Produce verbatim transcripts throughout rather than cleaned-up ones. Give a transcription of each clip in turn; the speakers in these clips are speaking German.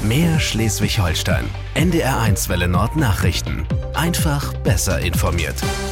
Mehr Schleswig-Holstein. N D R eins Welle Nord Nachrichten. Einfach besser informiert.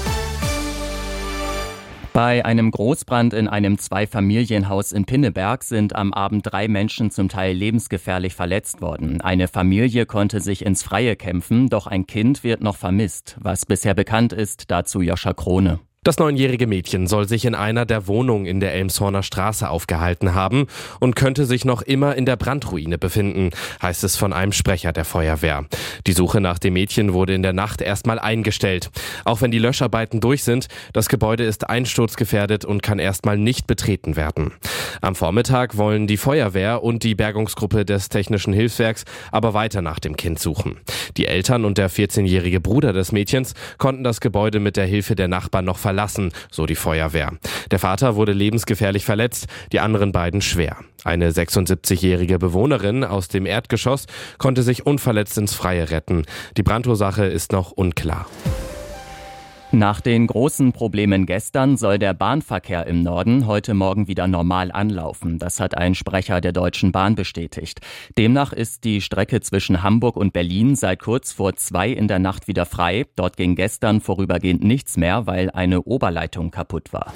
Bei einem Großbrand in einem Zweifamilienhaus in Pinneberg sind am Abend drei Menschen zum Teil lebensgefährlich verletzt worden. Eine Familie konnte sich ins Freie kämpfen, doch ein Kind wird noch vermisst. Was bisher bekannt ist, dazu Joscha Krone. Das neunjährige Mädchen soll sich in einer der Wohnungen in der Elmshorner Straße aufgehalten haben und könnte sich noch immer in der Brandruine befinden, heißt es von einem Sprecher der Feuerwehr. Die Suche nach dem Mädchen wurde in der Nacht erstmal eingestellt. Auch wenn die Löscharbeiten durch sind, das Gebäude ist einsturzgefährdet und kann erstmal nicht betreten werden. Am Vormittag wollen die Feuerwehr und die Bergungsgruppe des Technischen Hilfswerks aber weiter nach dem Kind suchen. Die Eltern und der vierzehnjährige Bruder des Mädchens konnten das Gebäude mit der Hilfe der Nachbarn noch verlassen. Verlassen, so die Feuerwehr. Der Vater wurde lebensgefährlich verletzt, die anderen beiden schwer. Eine sechsundsiebzigjährige Bewohnerin aus dem Erdgeschoss konnte sich unverletzt ins Freie retten. Die Brandursache ist noch unklar. Nach den großen Problemen gestern soll der Bahnverkehr im Norden heute Morgen wieder normal anlaufen. Das hat ein Sprecher der Deutschen Bahn bestätigt. Demnach ist die Strecke zwischen Hamburg und Berlin seit kurz vor zwei in der Nacht wieder frei. Dort ging gestern vorübergehend nichts mehr, weil eine Oberleitung kaputt war.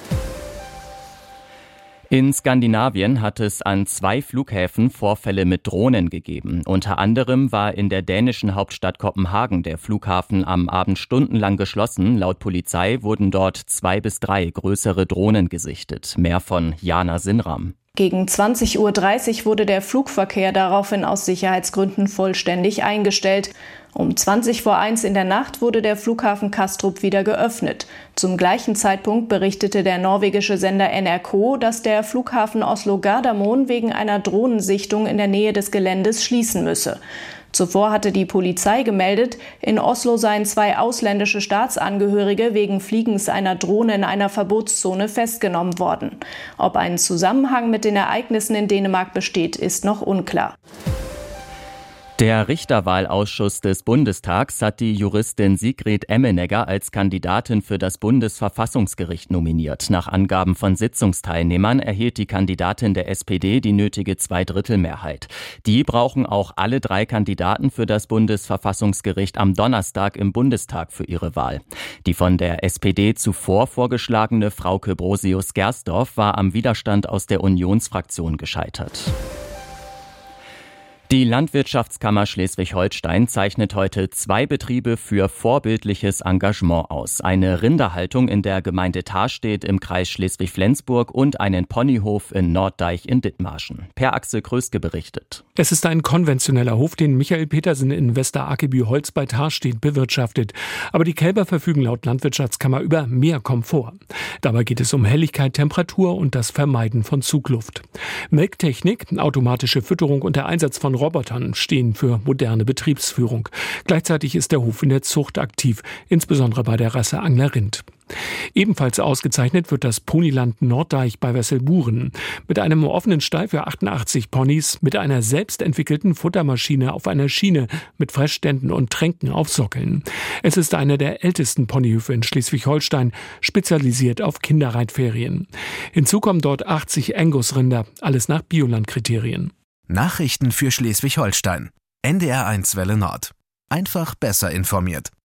In Skandinavien hat es an zwei Flughäfen Vorfälle mit Drohnen gegeben. Unter anderem war in der dänischen Hauptstadt Kopenhagen der Flughafen am Abend stundenlang geschlossen. Laut Polizei wurden dort zwei bis drei größere Drohnen gesichtet. Mehr von Jana Sinnram. Gegen zwanzig Uhr dreißig wurde der Flugverkehr daraufhin aus Sicherheitsgründen vollständig eingestellt. Um zwanzig vor eins in der Nacht wurde der Flughafen Kastrup wieder geöffnet. Zum gleichen Zeitpunkt berichtete der norwegische Sender N R K, dass der Flughafen Oslo-Gardermoen wegen einer Drohnensichtung in der Nähe des Geländes schließen müsse. Zuvor hatte die Polizei gemeldet, in Oslo seien zwei ausländische Staatsangehörige wegen Fliegens einer Drohne in einer Verbotszone festgenommen worden. Ob ein Zusammenhang mit den Ereignissen in Dänemark besteht, ist noch unklar. Der Richterwahlausschuss des Bundestags hat die Juristin Sigrid Emmenegger als Kandidatin für das Bundesverfassungsgericht nominiert. Nach Angaben von Sitzungsteilnehmern erhielt die Kandidatin der S P D die nötige Zweidrittelmehrheit. Die brauchen auch alle drei Kandidaten für das Bundesverfassungsgericht am Donnerstag im Bundestag für ihre Wahl. Die von der S P D zuvor vorgeschlagene Frauke Brosius-Gersdorf war am Widerstand aus der Unionsfraktion gescheitert. Die Landwirtschaftskammer Schleswig-Holstein zeichnet heute zwei Betriebe für vorbildliches Engagement aus. Eine Rinderhaltung in der Gemeinde Tarstedt im Kreis Schleswig-Flensburg und einen Ponyhof in Norddeich in Dithmarschen. Per Axel Kröske berichtet. Es ist ein konventioneller Hof, den Michael Petersen in Wester-Akeby-Holz bei Tarstedt bewirtschaftet. Aber die Kälber verfügen laut Landwirtschaftskammer über mehr Komfort. Dabei geht es um Helligkeit, Temperatur und das Vermeiden von Zugluft. Melktechnik, automatische Fütterung und der Einsatz von Robotern stehen für moderne Betriebsführung. Gleichzeitig ist der Hof in der Zucht aktiv, insbesondere bei der Rasse Angler Rind. Ebenfalls ausgezeichnet wird das Ponyland Norddeich bei Wesselburen. Mit einem offenen Stall für achtundachtzig Ponys, mit einer selbstentwickelten Futtermaschine auf einer Schiene, mit Fressständen und Tränken auf Sockeln. Es ist einer der ältesten Ponyhöfe in Schleswig-Holstein, spezialisiert auf Kinderreitferien. Hinzu kommen dort achtzig Angus-Rinder, alles nach Bioland-Kriterien. Nachrichten für Schleswig-Holstein. N D R eins Welle Nord. Einfach besser informiert.